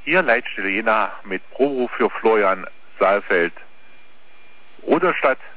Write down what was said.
Hier Leitstelle Jena mit Proberuf für Florian Saalfeld. Rudolstadt